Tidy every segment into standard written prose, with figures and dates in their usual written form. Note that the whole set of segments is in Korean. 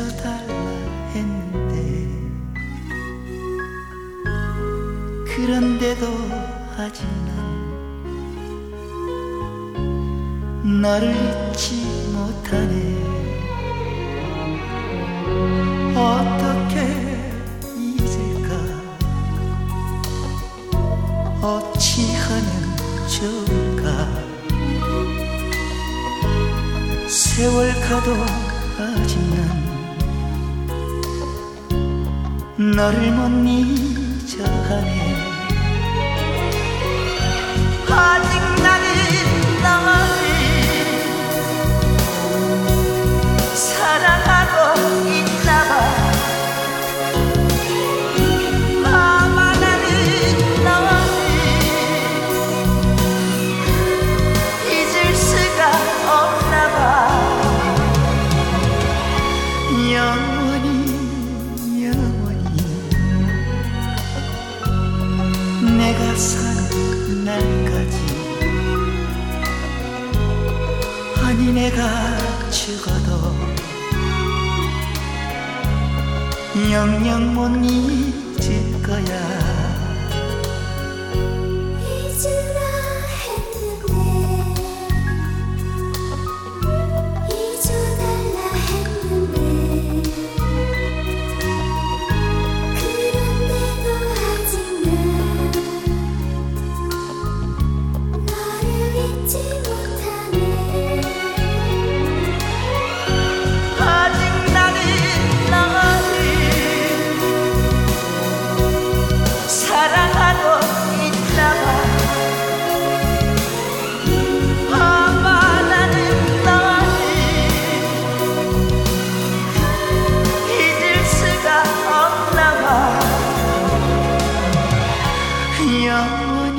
잊어달라 했는데 그런데도 아직 난 너를 잊지 못하네. 어떻게 잊을까? 어찌하면 좋을까? 세월 가도 아직 난 너를 못 잊어하네. 아직 나는 너를 사랑하고 있나봐. 아마 나는 너를 잊을 수가 없나봐. 영원히 내가 사는 날까지, 아니 내가 죽어도 영영 못 잊을 거야. 잊으라 했는데 잊어달라 했는데 그런데도 아직 난 너를 잊지 못하네. 아직 나는 너를 사랑하고 있나봐. 아마 나는 너를 잊을 수가 없나봐. 영원히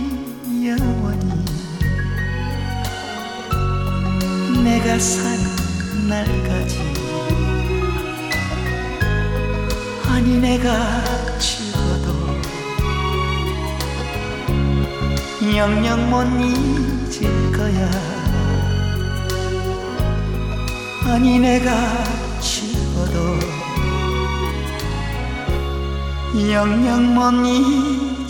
내가 사는 날까지, 아니 내가 죽어도 영영 못 잊을 거야. 아니 내가 죽어도 영영 못 잊을